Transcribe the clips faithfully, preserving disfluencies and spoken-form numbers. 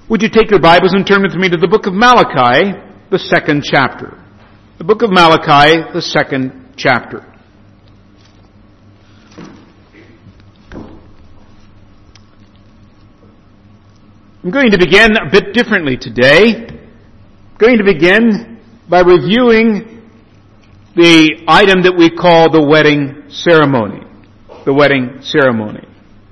Would you take your Bibles and turn with me to the book of Malachi, the second chapter. The book of Malachi, the second chapter. I'm going to begin a bit differently today. I'm going to begin by reviewing the item that we call the wedding ceremony. The wedding ceremony.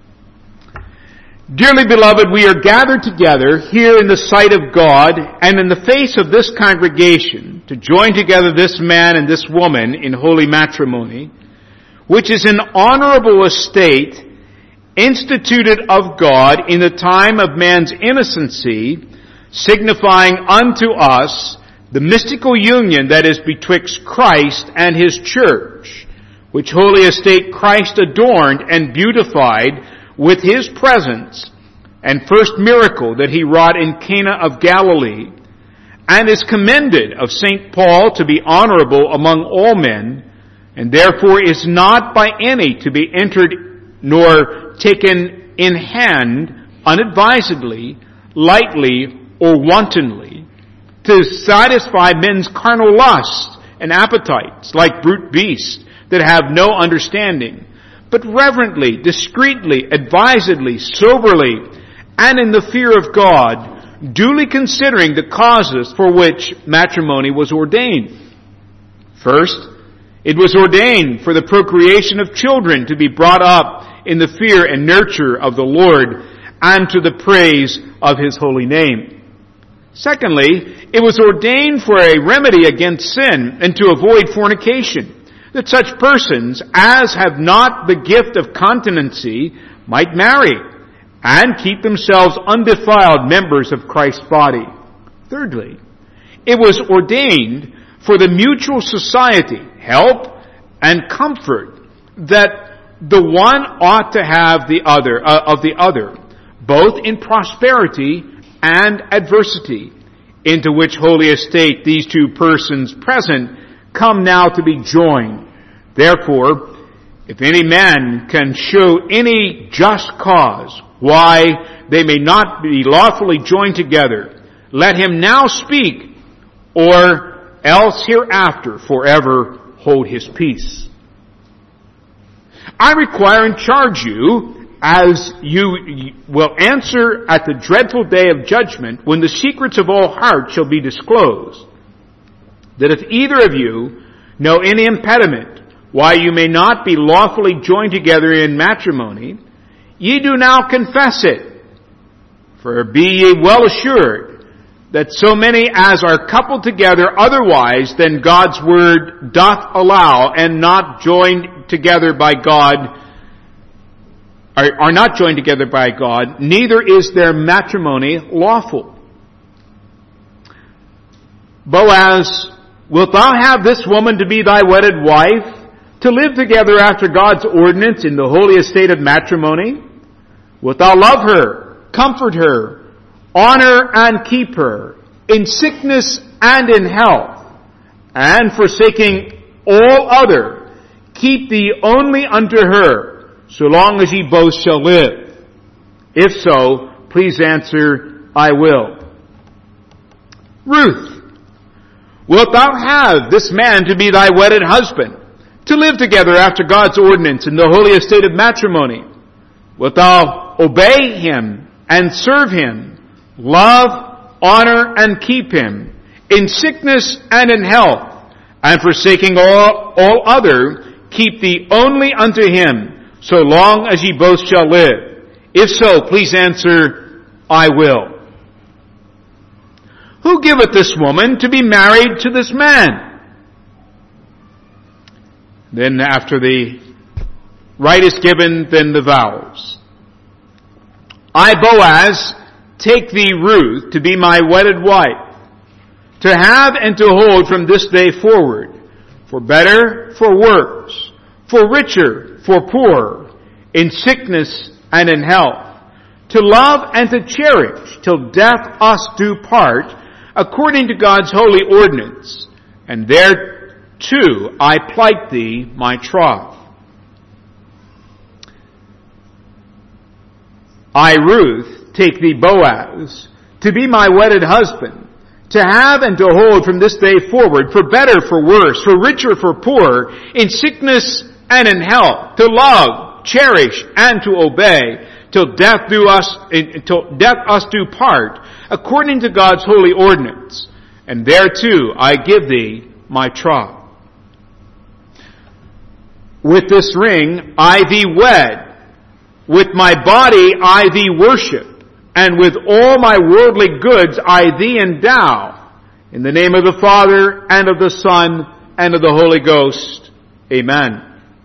Dearly beloved, we are gathered together here in the sight of God and in the face of this congregation to join together this man and this woman in holy matrimony, which is an honorable estate instituted of God in the time of man's innocency, signifying unto us the mystical union that is betwixt Christ and His church, which holy estate Christ adorned and beautified with His presence, and first miracle that He wrought in Cana of Galilee, and is commended of Saint Paul to be honorable among all men, and therefore is not by any to be entered nor taken in hand unadvisedly, lightly, or wantonly, to satisfy men's carnal lusts and appetites, like brute beasts that have no understanding, but reverently, discreetly, advisedly, soberly, and in the fear of God, duly considering the causes for which matrimony was ordained. First, it was ordained for the procreation of children to be brought up in the fear and nurture of the Lord, and to the praise of His holy name. Secondly, it was ordained for a remedy against sin and to avoid fornication, that such persons as have not the gift of continency might marry and keep themselves undefiled members of Christ's body. Thirdly, it was ordained for the mutual society, help, and comfort that the one ought to have the other uh, of the other, both in prosperity and adversity, into which holy estate these two persons present come now to be joined. Therefore, if any man can show any just cause why they may not be lawfully joined together, let him now speak, or else hereafter forever hold his peace. I require and charge you, as you will answer at the dreadful day of judgment, when the secrets of all hearts shall be disclosed, that if either of you know any impediment why you may not be lawfully joined together in matrimony, ye do now confess it. For be ye well assured that so many as are coupled together otherwise than God's word doth allow, and not joined together by God, are, are not joined together by God, neither is their matrimony lawful. Boaz, wilt thou have this woman to be thy wedded wife, to live together after God's ordinance in the holy estate of matrimony? Wilt thou love her, comfort her, honor and keep her, in sickness and in health, and forsaking all other, keep thee only unto her, so long as ye both shall live? If so, please answer, I will. Ruth, wilt thou have this man to be thy wedded husband, to live together after God's ordinance in the holy estate of matrimony? Wilt thou obey him and serve him, love, honor, and keep him, in sickness and in health, and forsaking all, all other, keep thee only unto him, so long as ye both shall live? If so, please answer, I will. Who giveth this woman to be married to this man? Then after the rite is given, then the vows. I, Boaz, take thee, Ruth, to be my wedded wife, to have and to hold from this day forward, for better, for worse, for richer, for poorer, in sickness and in health, to love and to cherish till death us do part, according to God's holy ordinance, and thereto I plight thee my troth. I, Ruth, take thee, Boaz, to be my wedded husband, to have and to hold from this day forward, for better, for worse, for richer, for poorer, in sickness and in health, to love, cherish, and to obey, till death do us, till death us do part, according to God's holy ordinance. And thereto I give thee my troth. With this ring I thee wed, with my body I thee worship, and with all my worldly goods I thee endow, in the name of the Father, and of the Son, and of the Holy Ghost. Amen.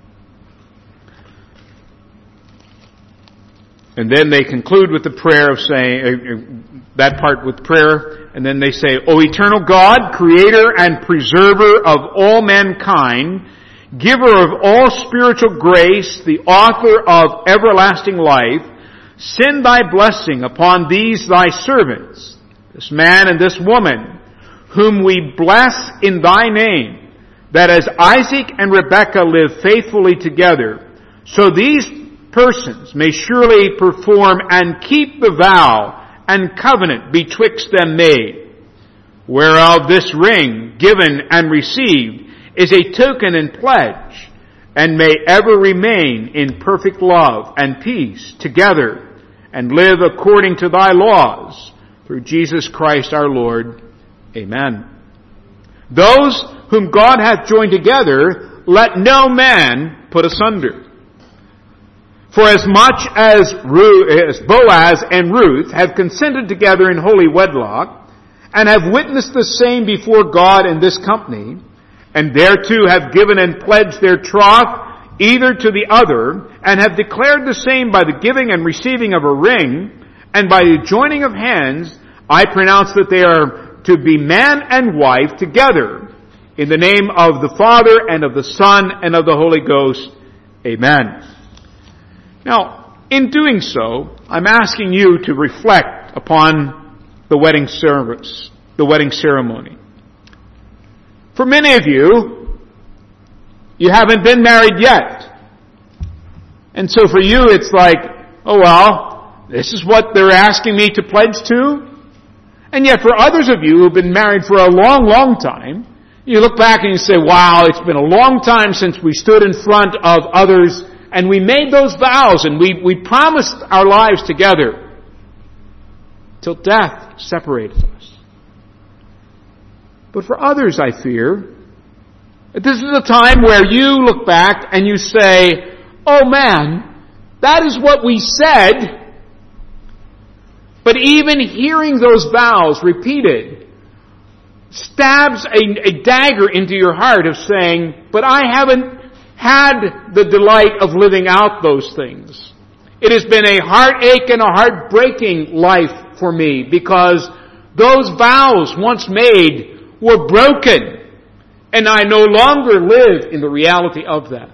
And then they conclude with the prayer of saying, uh, that part with prayer, and then they say, O eternal God, creator and preserver of all mankind, giver of all spiritual grace, the author of everlasting life, send thy blessing upon these thy servants, this man and this woman, whom we bless in thy name, that as Isaac and Rebekah live faithfully together, so these persons may surely perform and keep the vow and covenant betwixt them made, whereof this ring given and received is a token and pledge, and may ever remain in perfect love and peace together, and live according to thy laws, through Jesus Christ our Lord. Amen. Those whom God hath joined together, let no man put asunder. For as much as Boaz and Ruth have consented together in holy wedlock, and have witnessed the same before God in this company, and thereto have given and pledged their troth either to the other, and have declared the same by the giving and receiving of a ring, and by the joining of hands, I pronounce that they are to be man and wife together, in the name of the Father, and of the Son, and of the Holy Ghost. Amen. Now, in doing so, I'm asking you to reflect upon the wedding service, the wedding ceremony. For many of you, you haven't been married yet. And so for you, it's like, oh well, this is what they're asking me to pledge to. And yet for others of you who've been married for a long, long time, you look back and you say, wow, it's been a long time since we stood in front of others and we made those vows and we, we promised our lives together till death separated us. But for others, I fear, this is a time where you look back and you say, oh man, that is what we said. But even hearing those vows repeated stabs a, a dagger into your heart of saying, but I haven't had the delight of living out those things. It has been a heartache and a heartbreaking life for me because those vows once made were broken and I no longer live in the reality of that.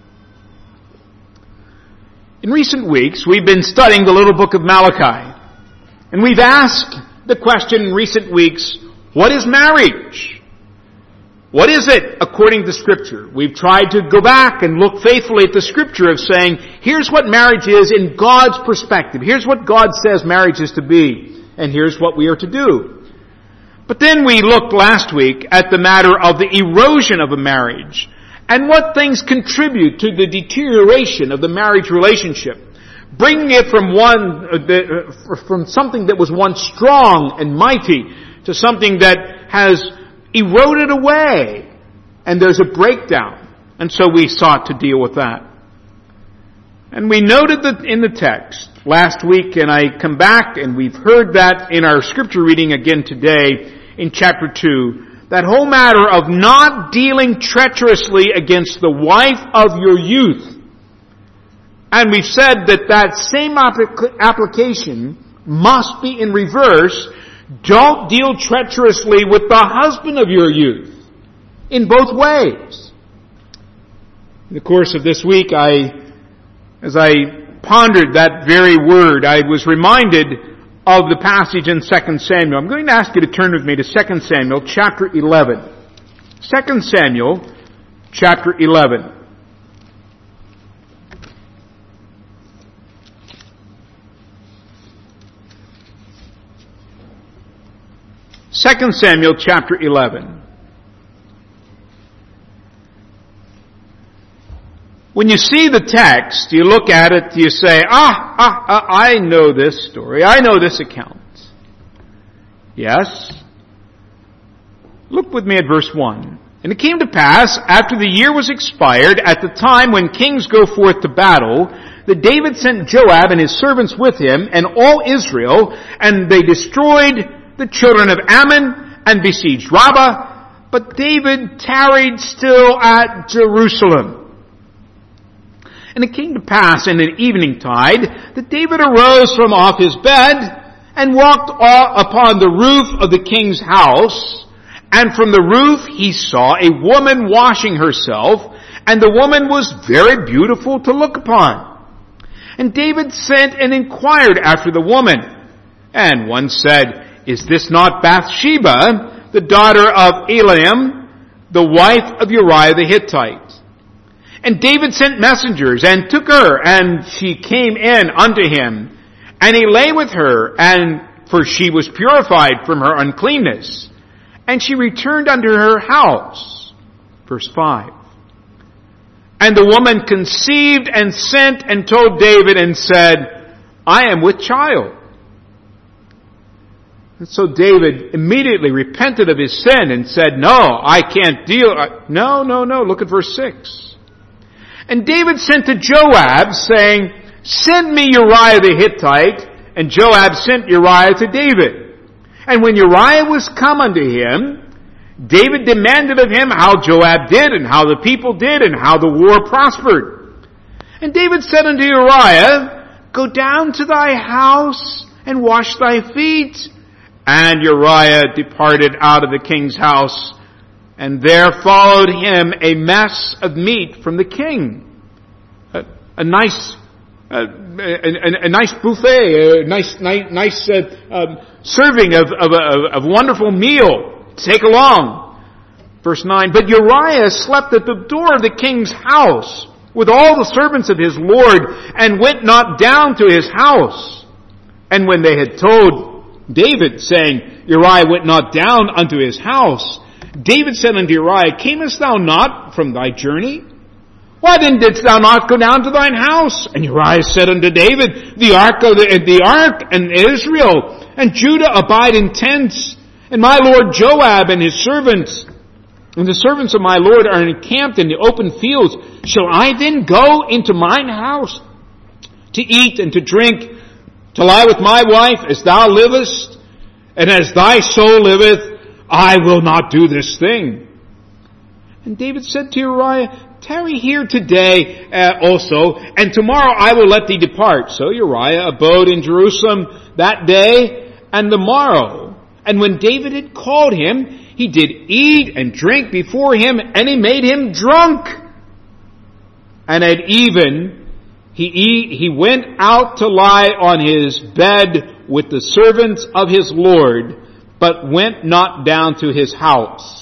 In recent weeks, we've been studying the little book of Malachi. And we've asked the question in recent weeks, what is marriage? What is it according to Scripture? We've tried to go back and look faithfully at the Scripture of saying, here's what marriage is in God's perspective. Here's what God says marriage is to be. And here's what we are to do. But then we looked last week at the matter of the erosion of a marriage and what things contribute to the deterioration of the marriage relationship. Bringing it from one, uh, from something that was once strong and mighty to something that has eroded away and there's a breakdown. And so we sought to deal with that. And we noted that in the text last week, and I come back and we've heard that in our scripture reading again today in chapter two, that whole matter of not dealing treacherously against the wife of your youth. And we've said that that same application must be in reverse. Don't deal treacherously with the husband of your youth. In both ways. In the course of this week, I, as I pondered that very word, I was reminded of the passage in Second Samuel. I'm going to ask you to turn with me to Second Samuel chapter eleven. Second Samuel chapter eleven. Second Samuel chapter eleven. When you see the text, you look at it, you say, ah, ah, ah, I know this story. I know this account. Yes. Look with me at verse one. And it came to pass, after the year was expired, at the time when kings go forth to battle, that David sent Joab and his servants with him, and all Israel, and they destroyed the children of Ammon, and besieged Rabbah, but David tarried still at Jerusalem. And it came to pass in an evening tide, that David arose from off his bed, and walked upon the roof of the king's house, and from the roof he saw a woman washing herself, and the woman was very beautiful to look upon. And David sent and inquired after the woman. And one said, Is this not Bathsheba, the daughter of Eliam, the wife of Uriah the Hittite? And David sent messengers, and took her, and she came in unto him. And he lay with her, and for she was purified from her uncleanness. And she returned unto her house. Verse five. And the woman conceived and sent and told David and said, I am with child. And so David immediately repented of his sin and said, No, I can't deal. No, no, no. Look at verse six. And David sent to Joab, saying, Send me Uriah the Hittite. And Joab sent Uriah to David. And when Uriah was come unto him, David demanded of him how Joab did, and how the people did, and how the war prospered. And David said unto Uriah, Go down to thy house, and wash thy feet. And Uriah departed out of the king's house, and there followed him a mess of meat from the king. A, a nice Uh, a, a, a nice buffet, a nice, nice, nice uh, um, serving of, of, of, of wonderful meal to take along. Verse nine, But Uriah slept at the door of the king's house with all the servants of his lord, and went not down to his house. And when they had told David, saying, Uriah went not down unto his house, David said unto Uriah, Camest thou not from thy journey? Why then didst thou not go down to thine house? And Uriah said unto David, The ark of the, the ark and Israel and Judah abide in tents, and my lord Joab and his servants, and the servants of my lord are encamped in the open fields. Shall I then go into mine house to eat and to drink, to lie with my wife as thou livest, and as thy soul liveth? I will not do this thing. And David said to Uriah, Tarry here today uh, also, and tomorrow I will let thee depart. So Uriah abode in Jerusalem that day and the morrow. And when David had called him, he did eat and drink before him, and he made him drunk. And at even he eat, he went out to lie on his bed with the servants of his Lord, but went not down to his house.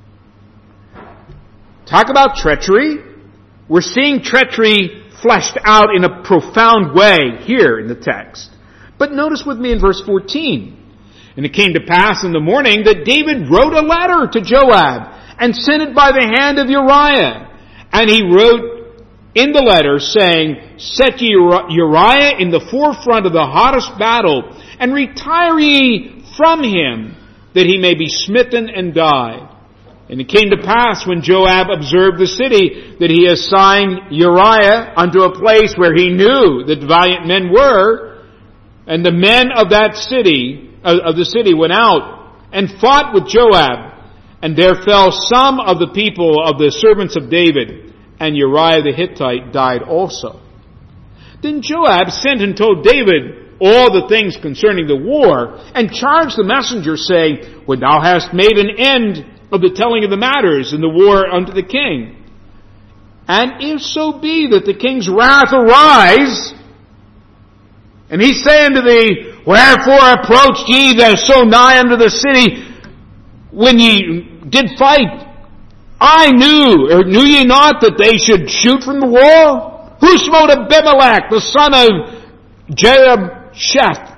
Talk about treachery. We're seeing treachery fleshed out in a profound way here in the text. But notice with me in verse fourteen. And it came to pass in the morning that David wrote a letter to Joab and sent it by the hand of Uriah. And he wrote in the letter saying, Set ye Uriah in the forefront of the hottest battle, and retire ye from him, that he may be smitten and die. And it came to pass when Joab observed the city that he assigned Uriah unto a place where he knew that valiant men were. And the men of that city, of the city went out and fought with Joab. And there fell some of the people of the servants of David. And Uriah the Hittite died also. Then Joab sent and told David all the things concerning the war, and charged the messenger, saying, When thou hast made an end of the telling of the matters in the war unto the king, and if so be that the king's wrath arise, and he say unto thee, Wherefore approached ye there so nigh unto the city when ye did fight? I knew, or knew ye not that they should shoot from the wall? Who smote Abimelech, the son of Jerubbesheth,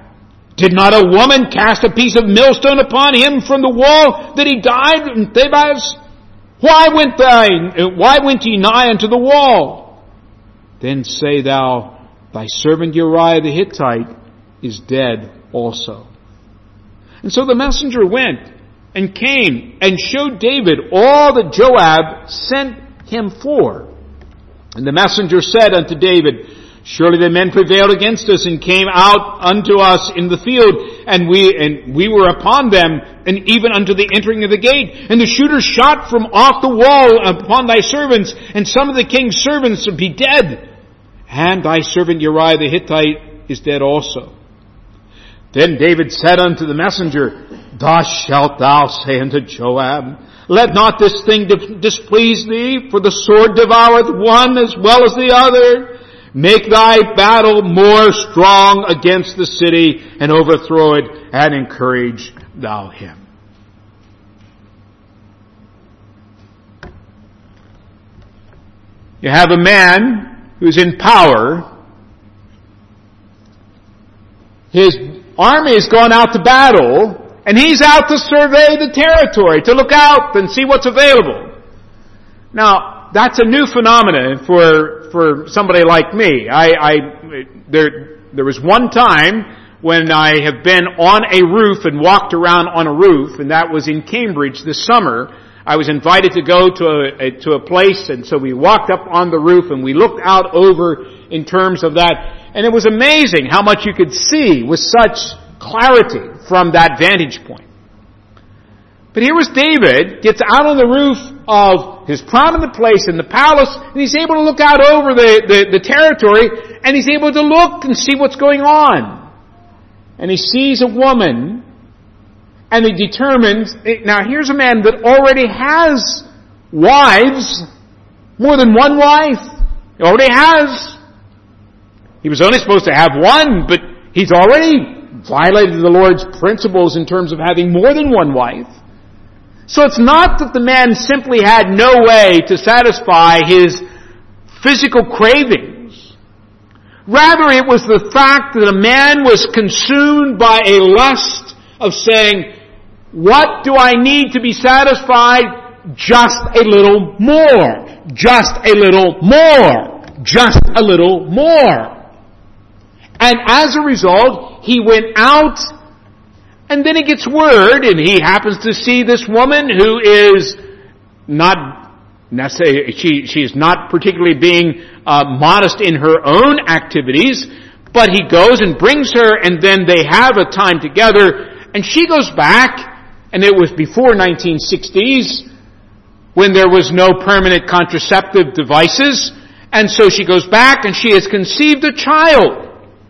Did not a woman cast a piece of millstone upon him from the wall that he died in Thebez? Why went thy, why went ye nigh unto the wall? Then say thou, thy servant Uriah the Hittite is dead also. And so the messenger went and came and showed David all that Joab sent him for. And the messenger said unto David, surely the men prevailed against us and came out unto us in the field, and we and we were upon them, and even unto the entering of the gate. And the shooters shot from off the wall upon thy servants, and some of the king's servants be dead. And thy servant Uriah the Hittite is dead also. Then David said unto the messenger, thus shalt thou say unto Joab, let not this thing displease thee, for the sword devoureth one as well as the other. Make thy battle more strong against the city, and overthrow it, and encourage thou him. You have a man who's in power. His army has gone out to battle, and he's out to survey the territory, to look out and see what's available. Now, that's a new phenomenon for for somebody like me. I, I there there was one time when I have been on a roof and walked around on a roof, and that was in Cambridge this summer. I was invited to go to a, a to a place, and so we walked up on the roof and we looked out over in terms of that, and it was amazing how much you could see with such clarity from that vantage point. But here was David, gets out on the roof of his prominent place in the palace, and he's able to look out over the, the, the territory, and he's able to look and see what's going on. And he sees a woman, and he determines, now here's a man that already has wives, more than one wife. He already has. He was only supposed to have one, but he's already violated the Lord's principles in terms of having more than one wife. So it's not that the man simply had no way to satisfy his physical cravings. Rather, it was the fact that a man was consumed by a lust of saying, what do I need to be satisfied? Just a little more. Just a little more. Just a little more. And as a result, he went out, and then he gets word, and he happens to see this woman who is not necessarily, she, she is not particularly being uh, modest in her own activities, but he goes and brings her, and then they have a time together, and she goes back, and it was before nineteen sixties, when there was no permanent contraceptive devices, and so she goes back, and she has conceived a child.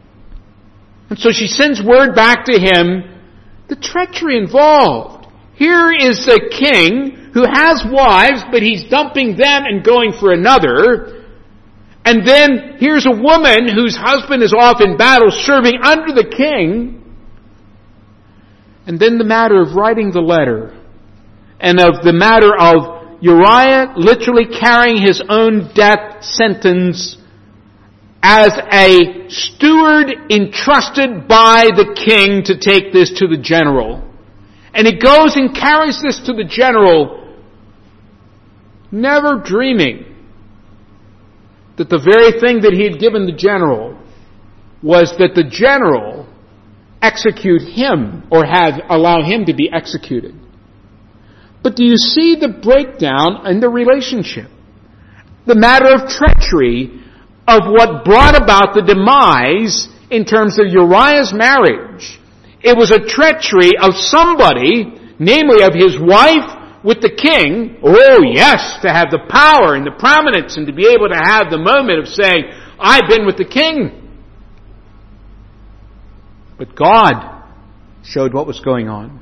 And so she sends word back to him, the treachery involved. Here is a king who has wives, but he's dumping them and going for another. And then here's a woman whose husband is off in battle serving under the king. And then the matter of writing the letter, and of the matter of Uriah literally carrying his own death sentence as a steward entrusted by the king to take this to the general. And he goes and carries this to the general, never dreaming that the very thing that he had given the general was that the general execute him, or have allow him to be executed. But do you see the breakdown in the relationship? The matter of treachery of what brought about the demise in terms of Uriah's marriage. It was a treachery of somebody, namely of his wife with the king. Oh yes, to have the power and the prominence and to be able to have the moment of saying, I've been with the king. But God showed what was going on.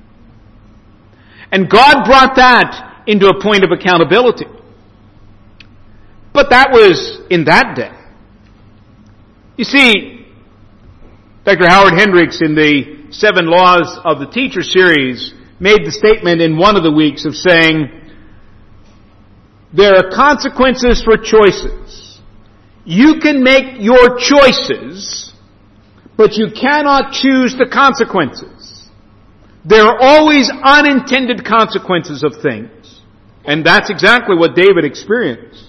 And God brought that into a point of accountability. But that was in that day. You see, Doctor Howard Hendricks in the Seven Laws of the Teacher series made the statement in one of the weeks of saying, there are consequences for choices. You can make your choices, but you cannot choose the consequences. There are always unintended consequences of things. And that's exactly what David experienced.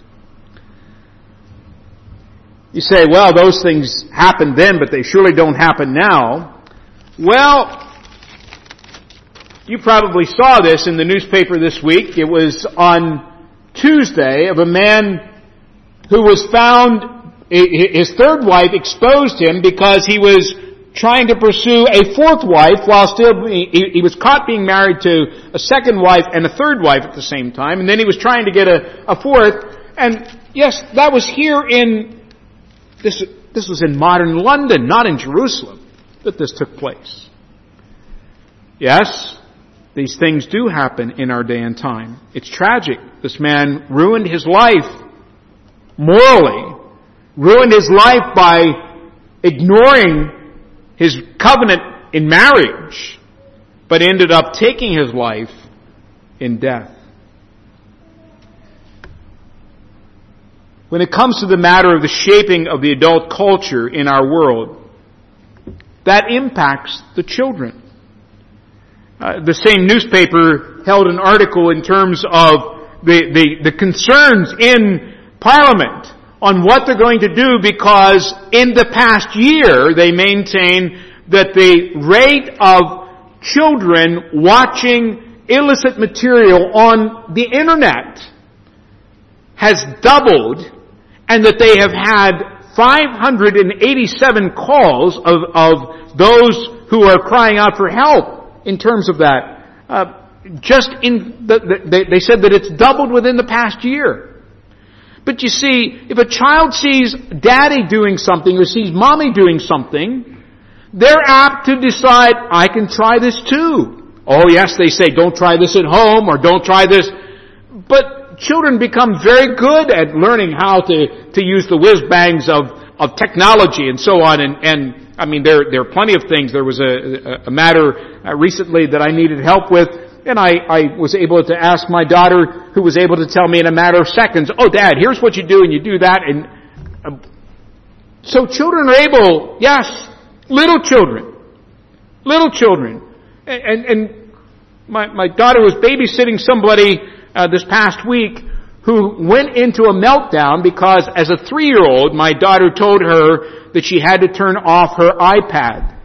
You say, well, those things happened then, but they surely don't happen now. Well, you probably saw this in the newspaper this week. It was on Tuesday of a man who was found, his third wife exposed him because he was trying to pursue a fourth wife while still, he, he was caught being married to a second wife and a third wife at the same time, and then he was trying to get a, a fourth. And yes, that was here in, this, this was in modern London, not in Jerusalem, that this took place. Yes, these things do happen in our day and time. It's tragic. This man ruined his life morally, ruined his life by ignoring his covenant in marriage, but ended up taking his life in death. When it comes to the matter of the shaping of the adult culture in our world, that impacts the children. Uh, the same newspaper held an article in terms of the, the, the concerns in Parliament on what they're going to do, because in the past year they maintain that the rate of children watching illicit material on the internet has doubled, and that they have had five hundred eighty-seven calls of, of those who are crying out for help in terms of that. Uh, just in the, the, they, they said that it's doubled within the past year. But you see, if a child sees daddy doing something or sees mommy doing something, they're apt to decide, I can try this too. Oh yes, they say, don't try this at home or don't try this. But children become very good at learning how to, to use the whiz-bangs of, of technology and so on. And, and I mean, there, there are plenty of things. There was a, a matter uh, recently that I needed help with. And I, I was able to ask my daughter, who was able to tell me in a matter of seconds, oh Dad, here's what you do, and you do that. And uh, so children are able, yes, little children, little children. And, and, and my, my daughter was babysitting somebody uh, this past week who went into a meltdown because as a three-year-old, my daughter told her that she had to turn off her iPad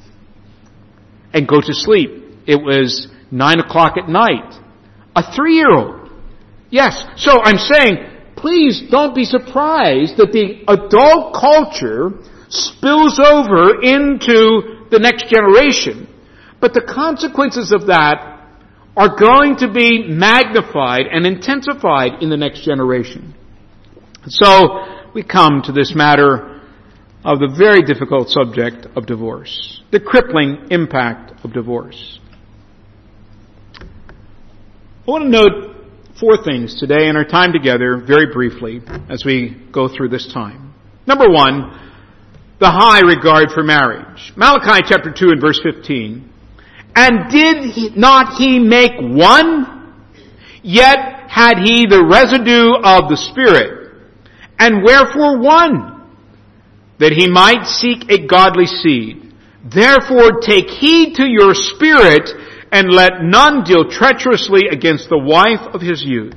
and go to sleep. It was Nine o'clock at night. A three-year-old. Yes. So I'm saying, please don't be surprised that the adult culture spills over into the next generation. But the consequences of that are going to be magnified and intensified in the next generation. So we come to this matter of the very difficult subject of divorce. The crippling impact of divorce. I want to note four things today in our time together, very briefly, as we go through this time. Number one, the high regard for marriage. Malachi chapter two and verse fifteen. And did he, not he make one? Yet had he the residue of the Spirit. And wherefore one? That he might seek a godly seed. Therefore take heed to your spirit, and let none deal treacherously against the wife of his youth.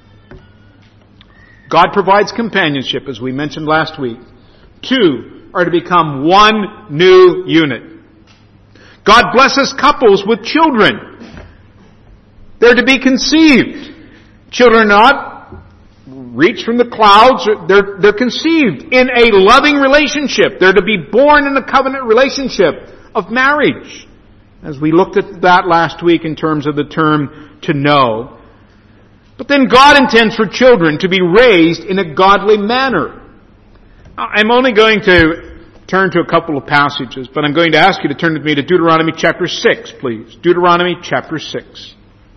God provides companionship, as we mentioned last week. Two are to become one new unit. God blesses couples with children. They're to be conceived. Children are not reached from the clouds. They're, they're conceived in a loving relationship. They're to be born in a covenant relationship of marriage. As we looked at that last week in terms of the term to know. But then God intends for children to be raised in a godly manner. I'm only going to turn to a couple of passages, but I'm going to ask you to turn with me to Deuteronomy chapter six, please. Deuteronomy chapter six.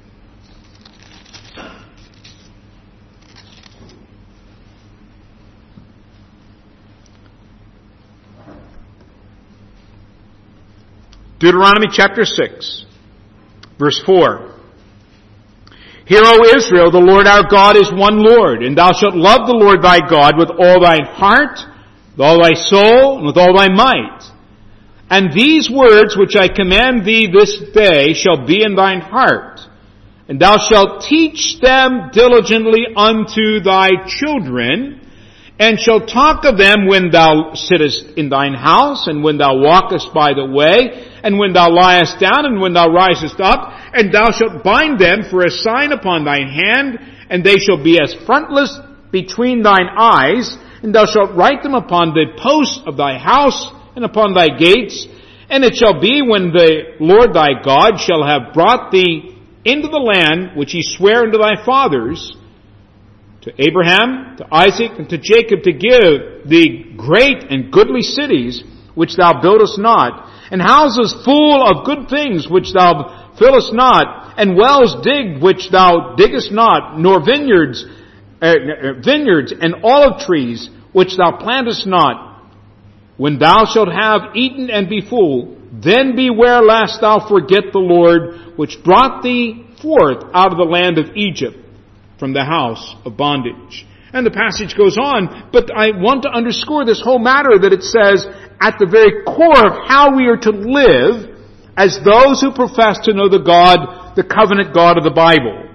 Deuteronomy chapter six, verse four. Hear, O Israel, the Lord our God is one Lord, and thou shalt love the Lord thy God with all thy heart, with all thy soul, and with all thy might. And these words which I command thee this day shall be in thine heart, and thou shalt teach them diligently unto thy children, and shalt talk of them when thou sittest in thine house, and when thou walkest by the way, and when thou liest down, and when thou risest up, and thou shalt bind them for a sign upon thine hand, and they shall be as frontlets between thine eyes, and thou shalt write them upon the posts of thy house, and upon thy gates. And it shall be when the Lord thy God shall have brought thee into the land which he sware unto thy fathers, to Abraham, to Isaac, and to Jacob, to give thee great and goodly cities, which thou buildest not, and houses full of good things, which thou fillest not, and wells digged, which thou diggest not, nor vineyards, uh, vineyards and olive trees, which thou plantest not. When thou shalt have eaten and be full, then beware lest thou forget the Lord, which brought thee forth out of the land of Egypt, from the house of bondage. And the passage goes on, but I want to underscore this whole matter that it says, at the very core of how we are to live as those who profess to know the God, the covenant God of the Bible.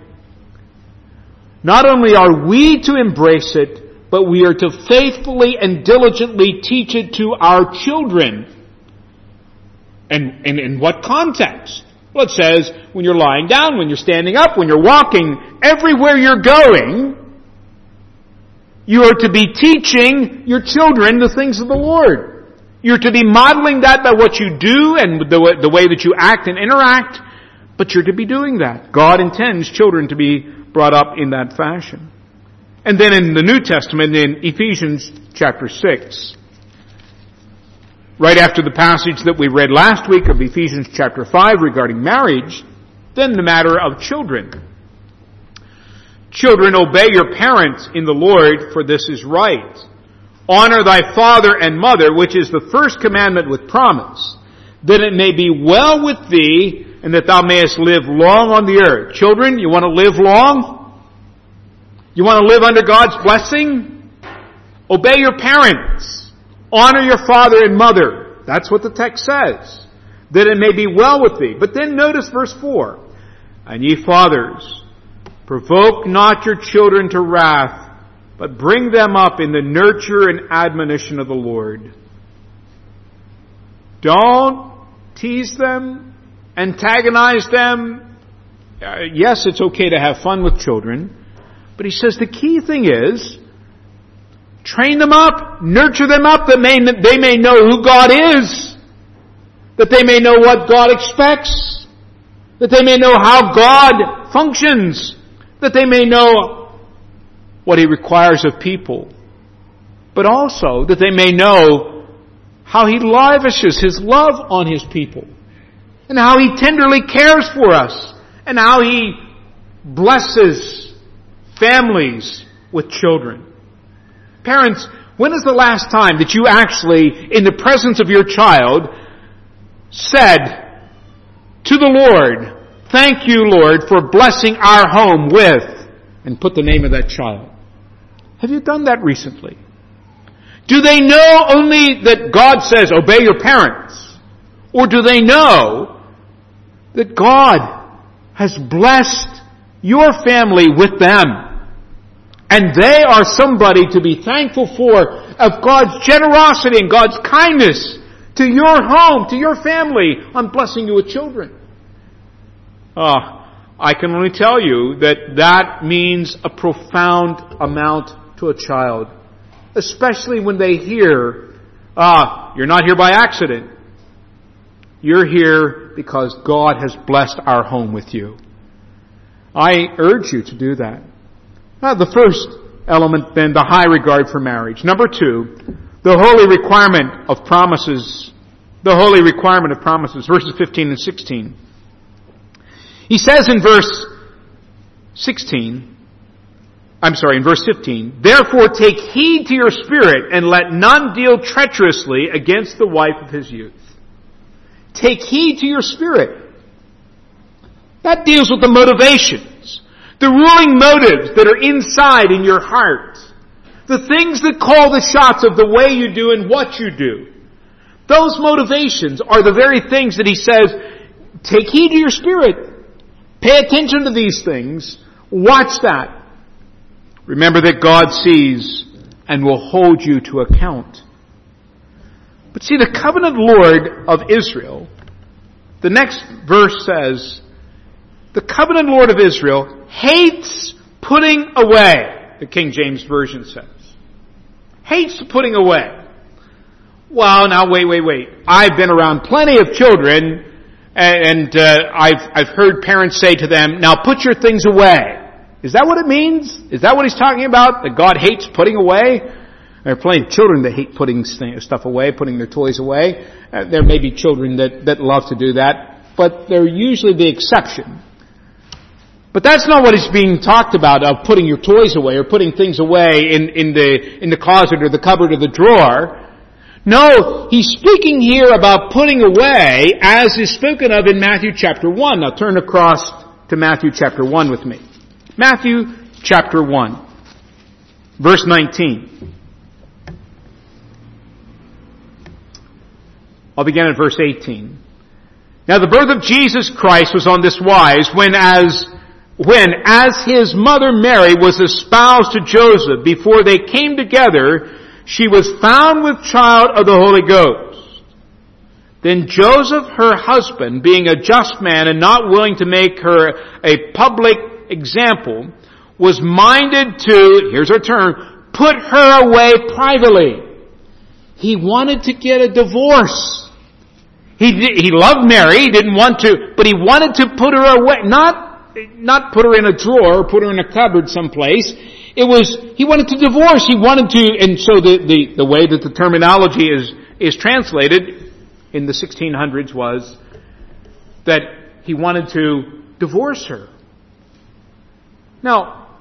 Not only are we to embrace it, but we are to faithfully and diligently teach it to our children. And, and in what context? Well, it says when you're lying down, when you're standing up, when you're walking, everywhere you're going, you are to be teaching your children the things of the Lord. You're to be modeling that by what you do and the way, the way that you act and interact, but you're to be doing that. God intends children to be brought up in that fashion. And then in the New Testament, in Ephesians chapter six, right after the passage that we read last week of Ephesians chapter five regarding marriage, then the matter of children. Children, obey your parents in the Lord, for this is right. Honor thy father and mother, which is the first commandment with promise, that it may be well with thee, and that thou mayest live long on the earth. Children, you want to live long? You want to live under God's blessing? Obey your parents. Honor your father and mother. That's what the text says. That it may be well with thee. But then notice verse four. And ye fathers, provoke not your children to wrath, but bring them up in the nurture and admonition of the Lord. Don't tease them, antagonize them. Uh, yes, it's okay to have fun with children. But he says the key thing is, train them up, nurture them up, that may, they may know who God is, that they may know what God expects, that they may know how God functions, that they may know what He requires of people, but also that they may know how He lavishes His love on His people, and how He tenderly cares for us, and how He blesses families with children. Parents, when is the last time that you actually, in the presence of your child, said to the Lord, thank you, Lord, for blessing our home with, and put the name of that child? Have you done that recently? Do they know only that God says, obey your parents? Or do they know that God has blessed your family with them? And they are somebody to be thankful for, of God's generosity and God's kindness to your home, to your family, on blessing you with children. Uh, I can only tell you that that means a profound amount to a child. Especially when they hear, ah, you're not here by accident. You're here because God has blessed our home with you. I urge you to do that. Now, the first element, then, the high regard for marriage. Number two, the holy requirement of promises. The holy requirement of promises. Verses fifteen and sixteen. He says in verse sixteen, I'm sorry, in verse fifteen, therefore take heed to your spirit, and let none deal treacherously against the wife of his youth. Take heed to your spirit. That deals with the motivations. The ruling motives that are inside in your heart. The things that call the shots of the way you do and what you do. Those motivations are the very things that he says, take heed to your spirit. Pay attention to these things. Watch that. Remember that God sees and will hold you to account. But see, the covenant Lord of Israel, the next verse says, the covenant Lord of Israel hates putting away, the King James Version says. Hates putting away. Well, now wait, wait, wait. I've been around plenty of children, and uh, I've I've heard parents say to them, now put your things away. Is that what it means? Is that what he's talking about? That God hates putting away? There are plenty of children that hate putting stuff away, putting their toys away. Uh, there may be children that, that love to do that, but they're usually the exception. But that's not what is being talked about, of putting your toys away or putting things away in, in the in the closet or the cupboard or the drawer. No, he's speaking here about putting away as is spoken of in Matthew chapter one. Now turn across to Matthew chapter one with me. Matthew chapter one, verse nineteen. I'll begin at verse eighteen. Now the birth of Jesus Christ was on this wise, when as when as his mother Mary was espoused to Joseph, before they came together, she was found with child of the Holy Ghost. Then Joseph, her husband, being a just man and not willing to make her a public example, was minded to, here's our term, put her away privately. He wanted to get a divorce. He he loved Mary, he didn't want to, but he wanted to put her away, not not put her in a drawer, put her in a cupboard someplace. It was, he wanted to divorce. He wanted to, and so the, the, the way that the terminology is, is translated in the sixteen hundreds was that he wanted to divorce her. Now,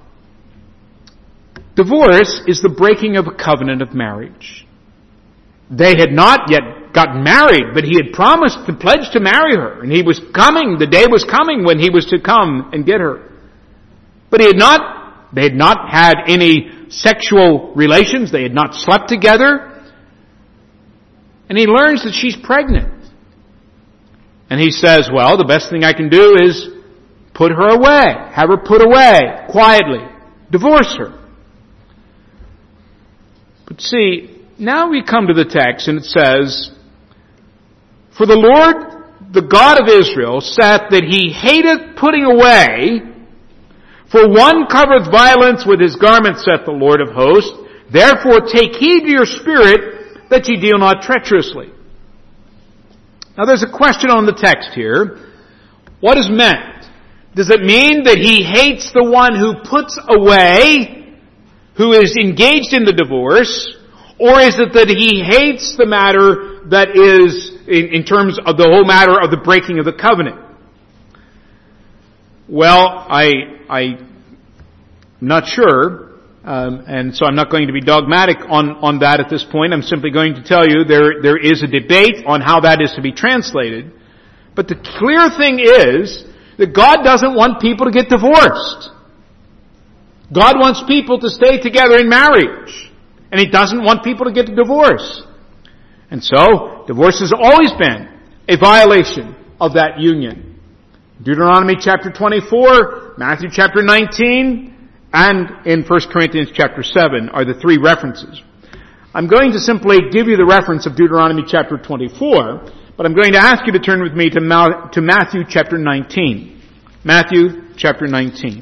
divorce is the breaking of a covenant of marriage. They had not yet gotten married, but he had promised to pledge to marry her, and he was coming, the day was coming when he was to come and get her. But he had not They had not had any sexual relations. They had not slept together. And he learns that she's pregnant. And he says, well, the best thing I can do is put her away. Have her put away quietly. Divorce her. But see, now we come to the text and it says, for the Lord, the God of Israel, saith that he hateth putting away. For one covereth violence with his garment, saith the Lord of hosts. Therefore take heed to your spirit, that ye deal not treacherously. Now there's a question on the text here. What is meant? Does it mean that he hates the one who puts away, who is engaged in the divorce? Or is it that he hates the matter that is, in, in terms of the whole matter of the breaking of the covenant? Well, I, I'm not sure, um, and so I'm not going to be dogmatic on, on that at this point. I'm simply going to tell you there, there is a debate on how that is to be translated. But the clear thing is that God doesn't want people to get divorced. God wants people to stay together in marriage. And He doesn't want people to get a divorce. And so, divorce has always been a violation of that union. Deuteronomy chapter twenty-four, Matthew chapter nineteen, and in First Corinthians chapter seven are the three references. I'm going to simply give you the reference of Deuteronomy chapter twenty-four, but I'm going to ask you to turn with me to, Ma- to Matthew chapter nineteen. Matthew chapter nineteen.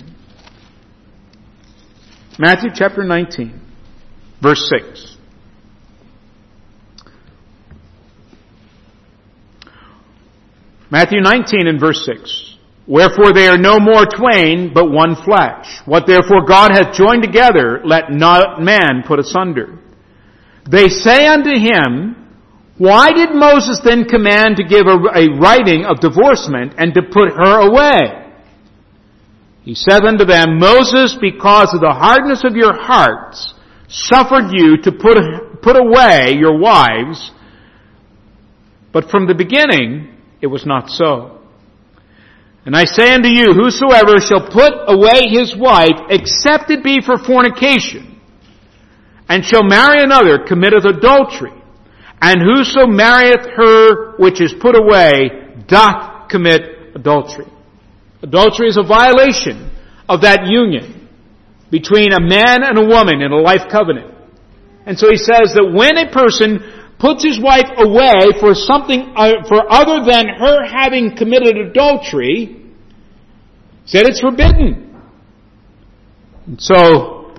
Matthew chapter nineteen, verse six. Matthew nineteen and verse six. Wherefore they are no more twain, but one flesh. What therefore God hath joined together, let not man put asunder. They say unto him, why did Moses then command to give a, a writing of divorcement and to put her away? He said unto them, Moses, because of the hardness of your hearts, suffered you to put, put away your wives, but from the beginning it was not so. And I say unto you, whosoever shall put away his wife, except it be for fornication, and shall marry another, committeth adultery. And whoso marrieth her which is put away doth commit adultery. Adultery is a violation of that union between a man and a woman in a life covenant. And so he says that when a person puts his wife away for something, uh, for other than her having committed adultery, said it's forbidden. And so,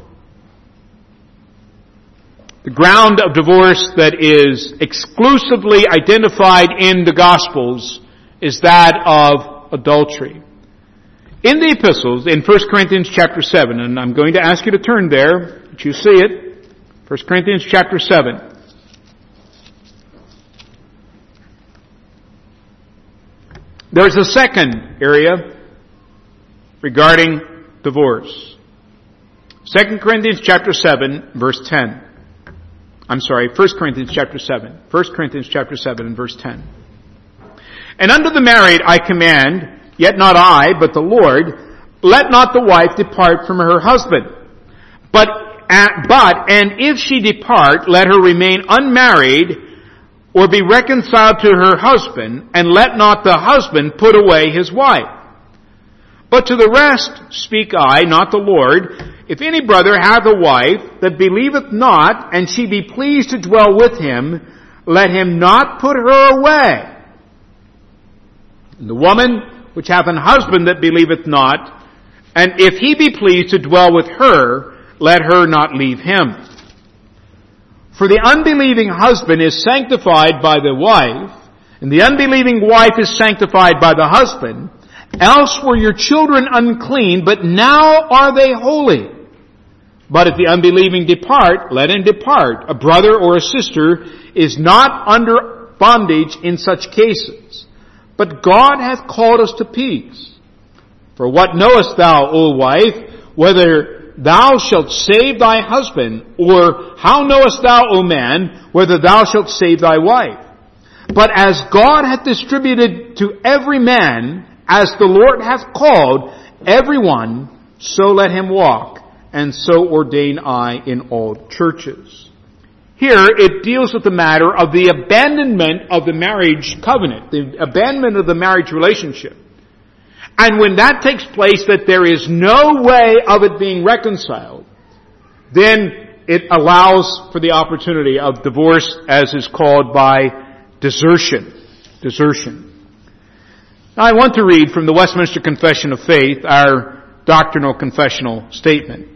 the ground of divorce that is exclusively identified in the Gospels is that of adultery. In the epistles, in First Corinthians chapter seven, and I'm going to ask you to turn there, that you see it, First Corinthians chapter seven. There's a second area regarding divorce. Second Corinthians chapter seven, verse ten. I'm sorry, First Corinthians chapter seven. First Corinthians chapter seven and verse ten. And unto the married I command, yet not I, but the Lord, let not the wife depart from her husband. But, but, and if she depart, let her remain unmarried, or be reconciled to her husband, and let not the husband put away his wife. But to the rest speak I, not the Lord, if any brother hath a wife that believeth not, and she be pleased to dwell with him, let him not put her away. And the woman which hath an husband that believeth not, and if he be pleased to dwell with her, let her not leave him. For the unbelieving husband is sanctified by the wife, and the unbelieving wife is sanctified by the husband. Else were your children unclean, but now are they holy. But if the unbelieving depart, let him depart. A brother or a sister is not under bondage in such cases. But God hath called us to peace. For what knowest thou, O wife, whether thou shalt save thy husband, or how knowest thou, O man, whether thou shalt save thy wife? But as God hath distributed to every man, as the Lord hath called every one, so let him walk, and so ordain I in all churches. Here it deals with the matter of the abandonment of the marriage covenant, the abandonment of the marriage relationship. And when that takes place, that there is no way of it being reconciled, then it allows for the opportunity of divorce, as is called by desertion. Desertion. Now I want to read from the Westminster Confession of Faith, our doctrinal confessional statement.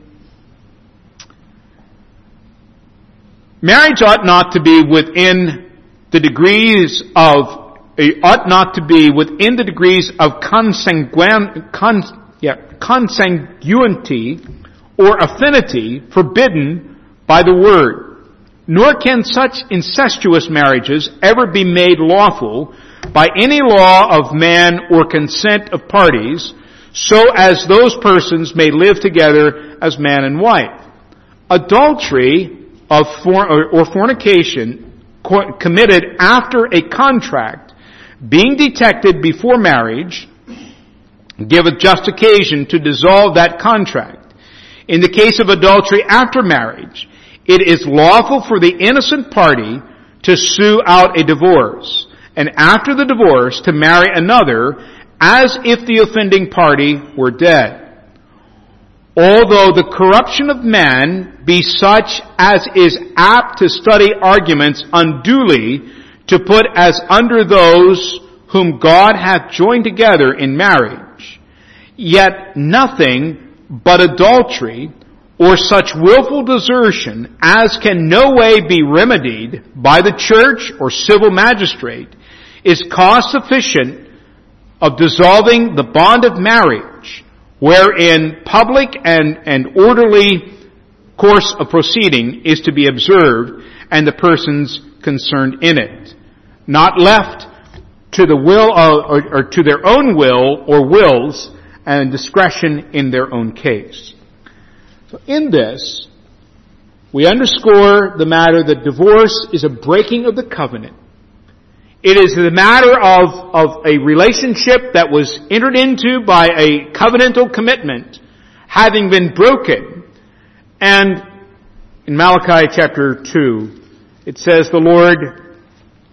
Marriage ought not to be within the degrees of ought not to be within the degrees of consanguin, cons, yeah, consanguinity or affinity forbidden by the Word. Nor can such incestuous marriages ever be made lawful by any law of man or consent of parties, so as those persons may live together as man and wife. Adultery of for, or, or fornication co- committed after a contract, being detected before marriage, giveth just occasion to dissolve that contract. In the case of adultery after marriage, it is lawful for the innocent party to sue out a divorce, and after the divorce to marry another, as if the offending party were dead. Although the corruption of man be such as is apt to study arguments unduly, to put as under those whom God hath joined together in marriage, yet nothing but adultery, or such willful desertion as can no way be remedied by the church or civil magistrate, is cause sufficient of dissolving the bond of marriage, wherein public and, and orderly course of proceeding is to be observed, and the persons concerned in it, not left to the will of, or, or to their own will or wills and discretion in their own case. So in this, we underscore the matter that divorce is a breaking of the covenant. It is the matter of, of a relationship that was entered into by a covenantal commitment having been broken. And in Malachi chapter two, it says, the Lord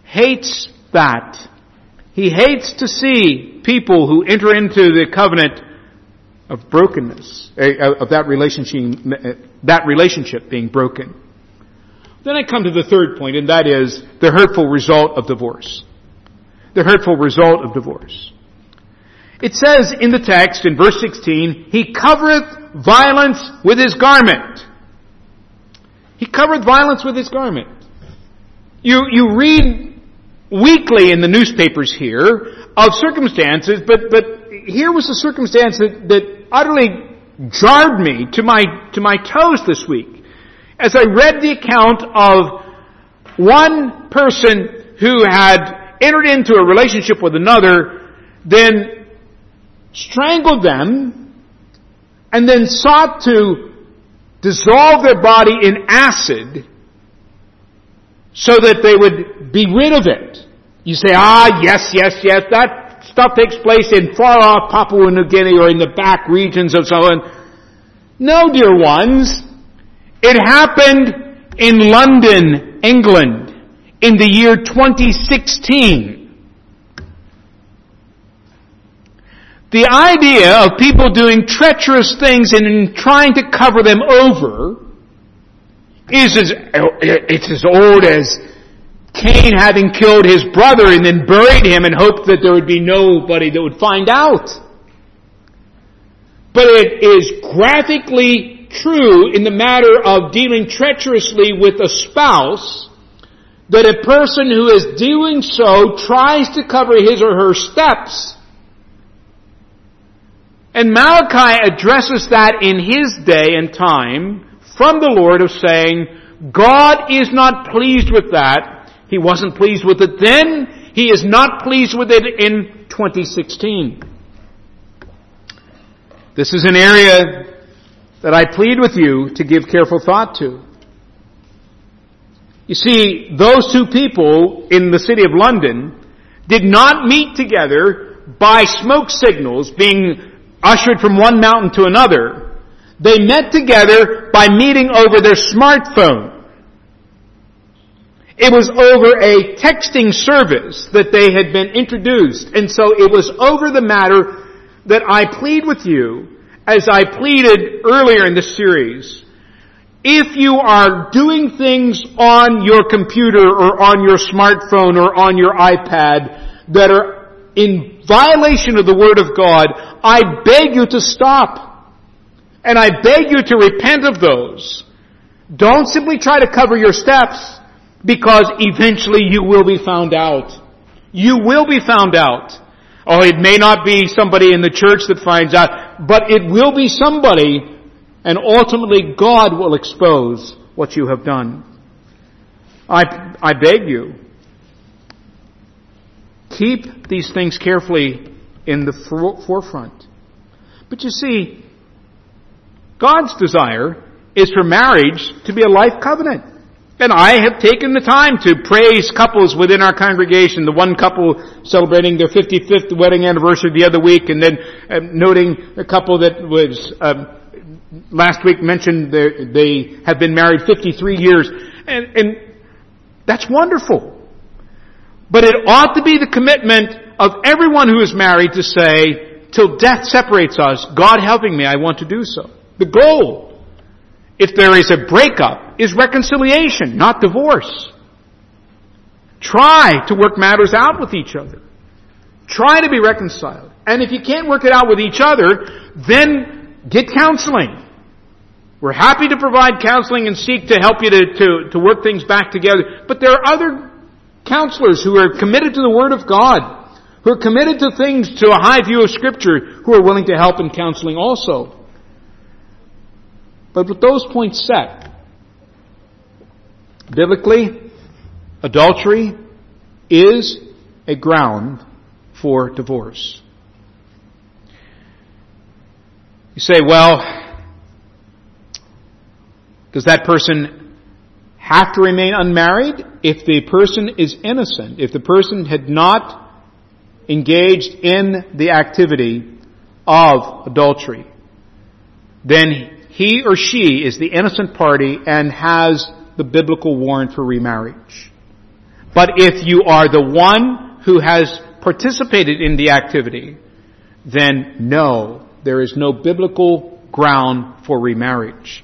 hates that. He hates to see people who enter into the covenant of brokenness, of that relationship, that relationship being broken. Then I come to the third point, and that is the hurtful result of divorce. The hurtful result of divorce. It says in the text, in verse sixteen, He covereth violence with His garment. He covereth violence with His garment. You, you read weekly in the newspapers here of circumstances, but, but here was a circumstance that, that utterly jarred me to my, to my toes this week. As I read the account of one person who had entered into a relationship with another, then strangled them, and then sought to dissolve their body in acid so that they would be rid of it. You say, ah, yes, yes, yes, that stuff takes place in far off Papua New Guinea or in the back regions of someone. No, dear ones. It happened in London, England, in the year twenty sixteen. The idea of people doing treacherous things and trying to cover them over is as, it's as old as Cain having killed his brother and then buried him and hoped that there would be nobody that would find out. But it is graphically true in the matter of dealing treacherously with a spouse, that a person who is doing so tries to cover his or her steps. And Malachi addresses that in his day and time from the Lord of saying, God is not pleased with that. He wasn't pleased with it then. He is not pleased with it in twenty sixteen. This is an area that I plead with you to give careful thought to. You see, those two people in the city of London did not meet together by smoke signals being ushered from one mountain to another. They met together by meeting over their smartphone. It was over a texting service that they had been introduced. And so it was over the matter that I plead with you, as I pleaded earlier in this series. If you are doing things on your computer or on your smartphone or on your iPad that are in violation of the Word of God, I beg you to stop. And I beg you to repent of those. Don't simply try to cover your steps, because eventually you will be found out. You will be found out. Oh, it may not be somebody in the church that finds out, but it will be somebody, and ultimately God will expose what you have done. I, I beg you, keep these things carefully in the forefront. But you see, God's desire is for marriage to be a life covenant. And I have taken the time to praise couples within our congregation. The one couple celebrating their fifty-fifth wedding anniversary the other week, and then uh, noting a couple that was um, last week mentioned they have been married fifty-three years. And, and that's wonderful. But it ought to be the commitment of everyone who is married to say, till death separates us, God helping me, I want to do so. The goal, if there is a breakup, is reconciliation, not divorce. Try to work matters out with each other. Try to be reconciled. And if you can't work it out with each other, then get counseling. We're happy to provide counseling and seek to help you to, to, to work things back together. But there are other counselors who are committed to the Word of God, who are committed to things, to a high view of Scripture, who are willing to help in counseling also. But with those points set, biblically, adultery is a ground for divorce. You say, well, does that person have to remain unmarried if the person is innocent, if the person had not engaged in the activity of adultery? Then he or she is the innocent party and has the biblical warrant for remarriage. But if you are the one who has participated in the activity, then no, there is no biblical ground for remarriage.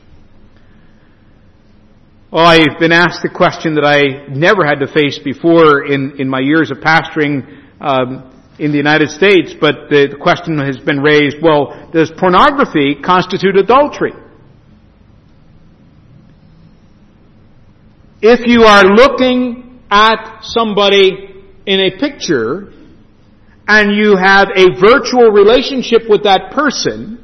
Well, I've been asked a question that I never had to face before in, in my years of pastoring um, in the United States, but the, the question has been raised, well, does pornography constitute adultery? If you are looking at somebody in a picture and you have a virtual relationship with that person,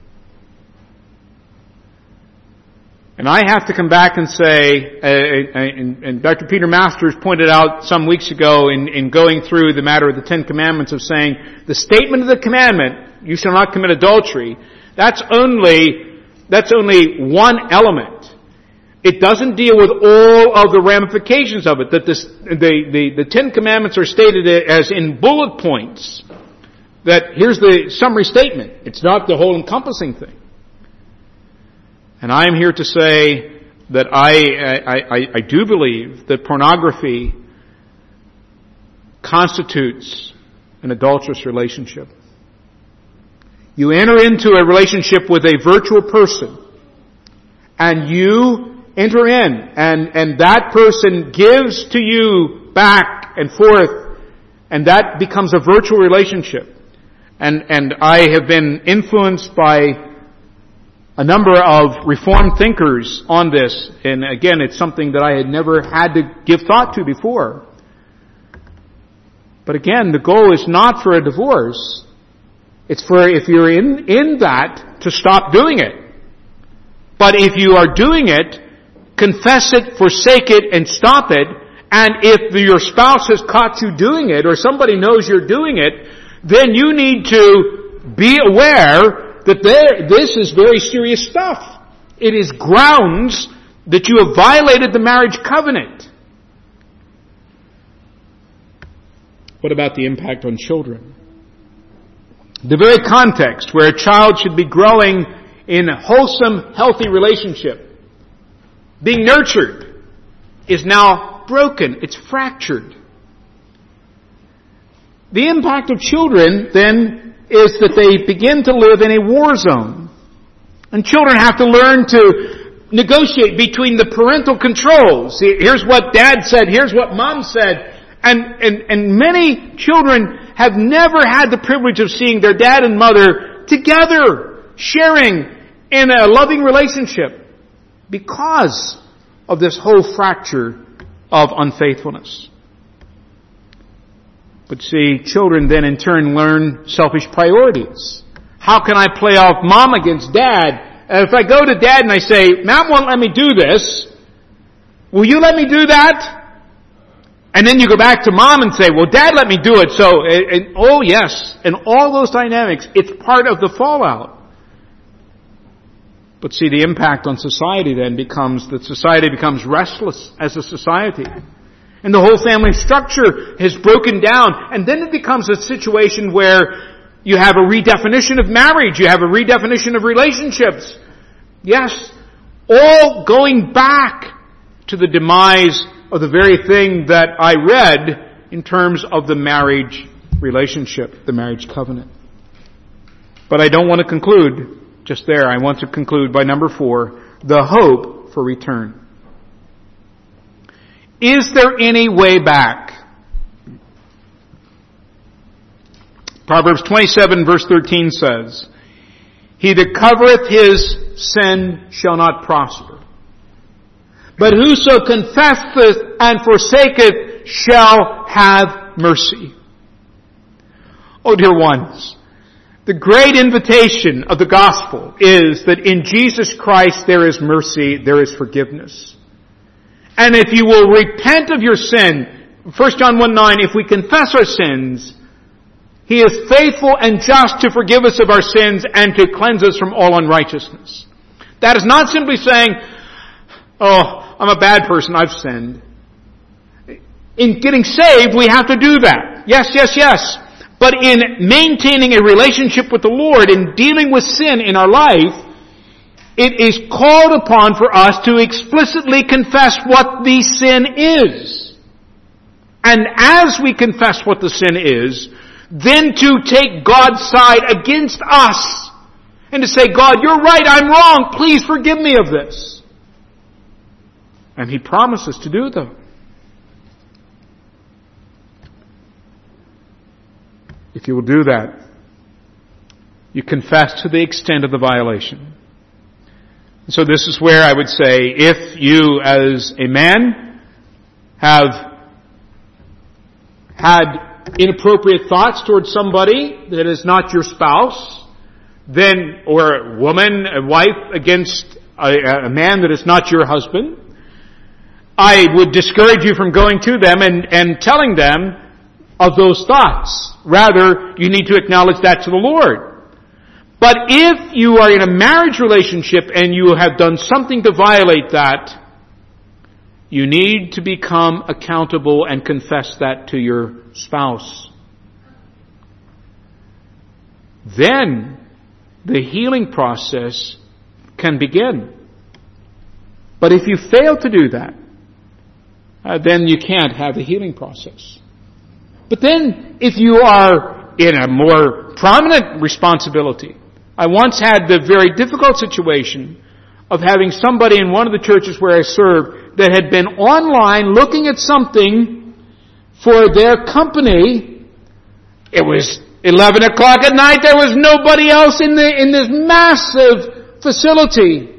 and I have to come back and say, uh, and, and Doctor Peter Masters pointed out some weeks ago in, in going through the matter of the Ten Commandments of saying, the statement of the commandment, you shall not commit adultery, that's only, that's only one element. It doesn't deal with all of the ramifications of it. That this, the, the, the Ten Commandments are stated as in bullet points. That here's the summary statement. It's not the whole encompassing thing. And I am here to say that I, I, I, I do believe that pornography constitutes an adulterous relationship. You enter into a relationship with a virtual person, and you enter in, and, and that person gives to you back and forth, and that becomes a virtual relationship. And, and I have been influenced by a number of Reformed thinkers on this, and again, it's something that I had never had to give thought to before. But again, the goal is not for a divorce. It's for, if you're in, in that, to stop doing it. But if you are doing it, confess it, forsake it, and stop it. And if your spouse has caught you doing it, or somebody knows you're doing it, then you need to be aware that there, this is very serious stuff. It is grounds that you have violated the marriage covenant. What about the impact on children? The very context where a child should be growing in a wholesome, healthy relationship, being nurtured, is now broken. It's fractured. The impact of children, then, is that they begin to live in a war zone. And children have to learn to negotiate between the parental controls. Here's what dad said, here's what mom said. And, and, and many children have never had the privilege of seeing their dad and mother together, sharing in a loving relationship, because of this whole fracture of unfaithfulness. But see, children then in turn learn selfish priorities. How can I play off mom against dad? And if I go to dad and I say, Mom won't let me do this, will you let me do that? And then you go back to mom and say, well, dad let me do it, so, and, and, oh yes, and all those dynamics, it's part of the fallout. But see, the impact on society then becomes that society becomes restless as a society. And the whole family structure has broken down. And then it becomes a situation where you have a redefinition of marriage. You have a redefinition of relationships. Yes, all going back to the demise of the very thing that I read in terms of the marriage relationship, the marriage covenant. But I don't want to conclude just there. I want to conclude by number four, the hope for return. Is there any way back? Proverbs twenty-seven verse thirteen says, He that covereth his sin shall not prosper. But whoso confesseth and forsaketh shall have mercy. Oh dear ones, the great invitation of the gospel is that in Jesus Christ there is mercy, there is forgiveness. And if you will repent of your sin, First John one nine, if we confess our sins, He is faithful and just to forgive us of our sins and to cleanse us from all unrighteousness. That is not simply saying, oh, I'm a bad person, I've sinned. In getting saved, we have to do that. Yes, yes, yes. But in maintaining a relationship with the Lord, in dealing with sin in our life, it is called upon for us to explicitly confess what the sin is. And as we confess what the sin is, then to take God's side against us and to say, God, you're right, I'm wrong, please forgive me of this. And He promises to do that. If you will do that, you confess to the extent of the violation. So this is where I would say, if you as a man have had inappropriate thoughts towards somebody that is not your spouse, then, or a woman, a wife against a, a man that is not your husband, I would discourage you from going to them and, and telling them of those thoughts. Rather, you need to acknowledge that to the Lord. But if you are in a marriage relationship and you have done something to violate that, you need to become accountable and confess that to your spouse. Then the healing process can begin. But if you fail to do that, uh, then you can't have the healing process. But then if you are in a more prominent responsibility, I once had the very difficult situation of having somebody in one of the churches where I served that had been online looking at something for their company. It was eleven o'clock at night. There was nobody else in the in this massive facility.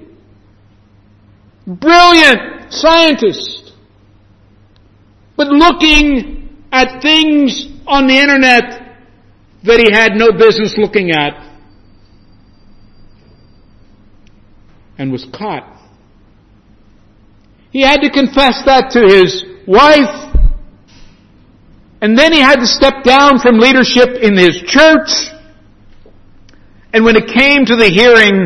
Brilliant scientist. But looking at things on the internet that he had no business looking at. And was caught. He had to confess that to his wife. And then he had to step down from leadership in his church. And when it came to the hearing,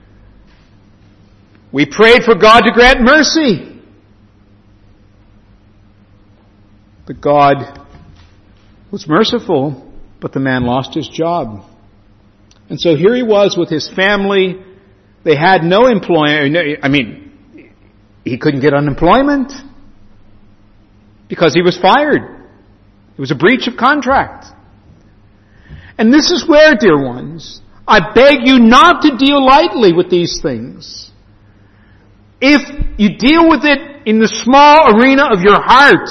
we prayed for God to grant mercy. But God was merciful, but the man lost his job. And so here he was with his family. They had no employment. I mean, he couldn't get unemployment because he was fired. It was a breach of contract. And this is where, dear ones, I beg you not to deal lightly with these things. If you deal with it in the small arena of your heart,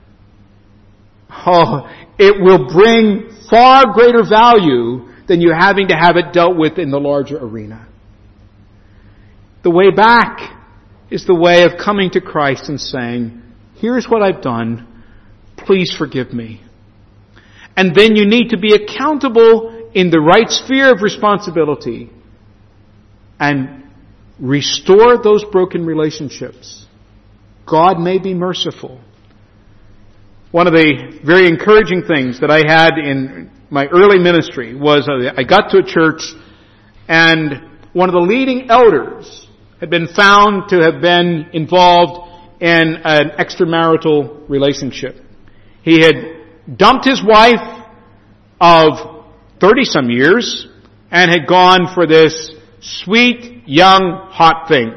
oh, it will bring far greater value than you having to have it dealt with in the larger arena. The way back is the way of coming to Christ and saying, here's what I've done. Please forgive me. And then you need to be accountable in the right sphere of responsibility and restore those broken relationships. God may be merciful. One of the very encouraging things that I had in my early ministry was I got to a church and one of the leading elders had been found to have been involved in an extramarital relationship. He had dumped his wife of thirty-some years and had gone for this sweet, young, hot thing.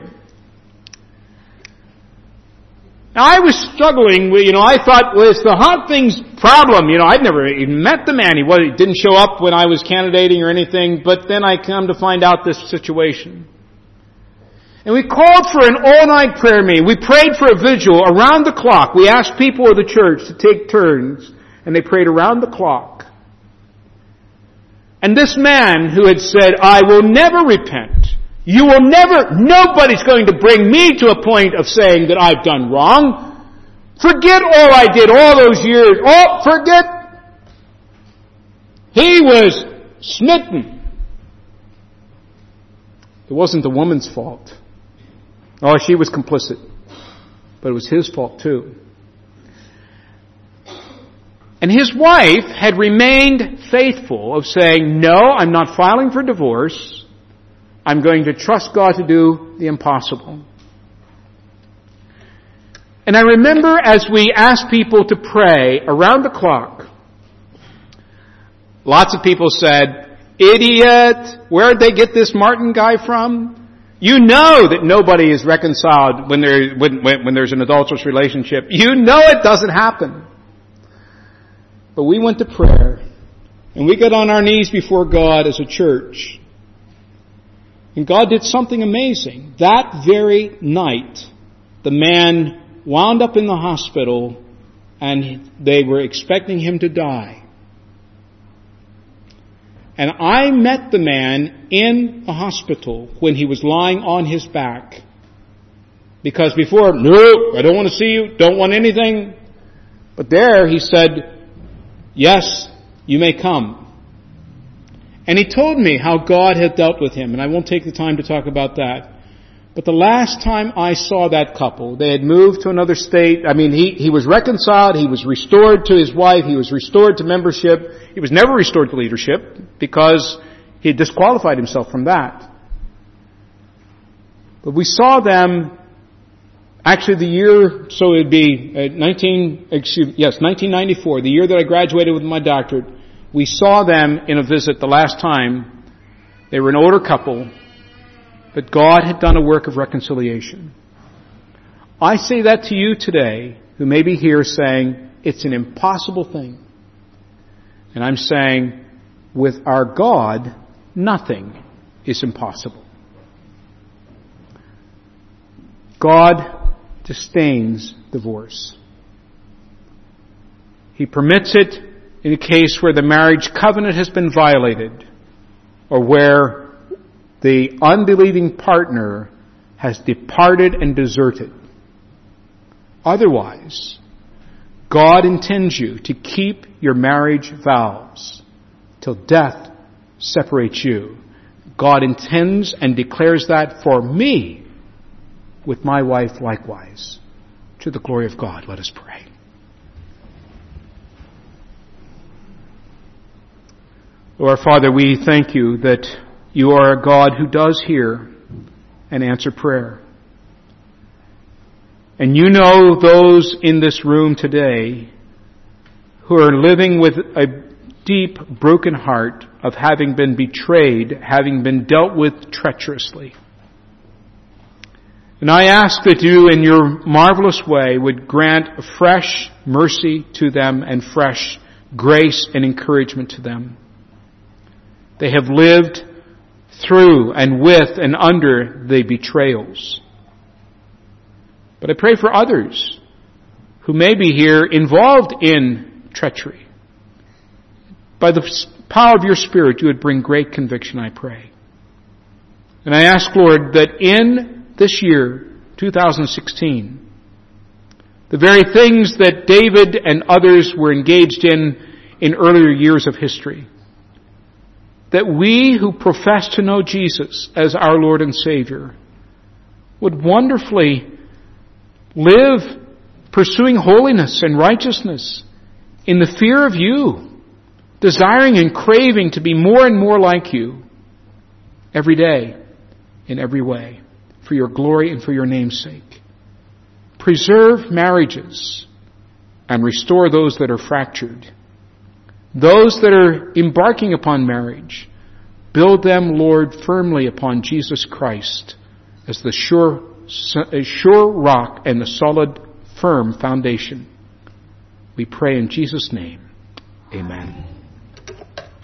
Now I was struggling with, you know, I thought, well, it's the hot thing's problem. You know, I'd never even met the man. He, was, he didn't show up when I was candidating or anything, but then I come to find out this situation. And we called for an all-night prayer meeting. We prayed for a vigil around the clock. We asked people of the church to take turns, and they prayed around the clock. And this man who had said, I will never repent. You will never, nobody's going to bring me to a point of saying that I've done wrong. Forget all I did all those years. Oh, forget. He was smitten. It wasn't the woman's fault. Oh, she was complicit. But it was his fault too. And his wife had remained faithful of saying, no, I'm not filing for divorce. I'm going to trust God to do the impossible. And I remember as we asked people to pray around the clock, lots of people said, idiot, where'd they get this Martin guy from? You know that nobody is reconciled when, there, when, when, when there's an adulterous relationship. You know it doesn't happen. But we went to prayer, and we got on our knees before God as a church. And God did something amazing. That very night, the man wound up in the hospital, and they were expecting him to die. And I met the man in a hospital when he was lying on his back. Because before, no, I don't want to see you, don't want anything. But there he said, yes, you may come. And he told me how God had dealt with him, and I won't take the time to talk about that. But the last time I saw that couple, they had moved to another state. I mean, he, he was reconciled, he was restored to his wife, he was restored to membership. He was never restored to leadership because he had disqualified himself from that. But we saw them, actually the year, so it would be uh, nineteen, excuse, yes, nineteen ninety-four, the year that I graduated with my doctorate. We saw them in a visit the last time. They were an older couple, but God had done a work of reconciliation. I say that to you today, who may be here saying, it's an impossible thing. And I'm saying, with our God, nothing is impossible. God disdains divorce. He permits it in a case where the marriage covenant has been violated, or where the unbelieving partner has departed and deserted. Otherwise, God intends you to keep your marriage vows till death separates you. God intends and declares that for me, with my wife likewise. To the glory of God, let us pray. Lord our Father, we thank you that you are a God who does hear and answer prayer. And you know those in this room today who are living with a deep, broken heart of having been betrayed, having been dealt with treacherously. And I ask that you, in your marvelous way, would grant fresh mercy to them and fresh grace and encouragement to them. They have lived through and with and under the betrayals. But I pray for others who may be here involved in treachery. By the power of your Spirit, you would bring great conviction, I pray. And I ask, Lord, that in this year, two thousand sixteen, the very things that David and others were engaged in in earlier years of history, that we who profess to know Jesus as our Lord and Savior would wonderfully live pursuing holiness and righteousness in the fear of you, desiring and craving to be more and more like you every day in every way for your glory and for your name's sake. Preserve marriages and restore those that are fractured. Those that are embarking upon marriage, build them, Lord, firmly upon Jesus Christ as the sure, sure rock and the solid, firm foundation. We pray in Jesus' name. Amen.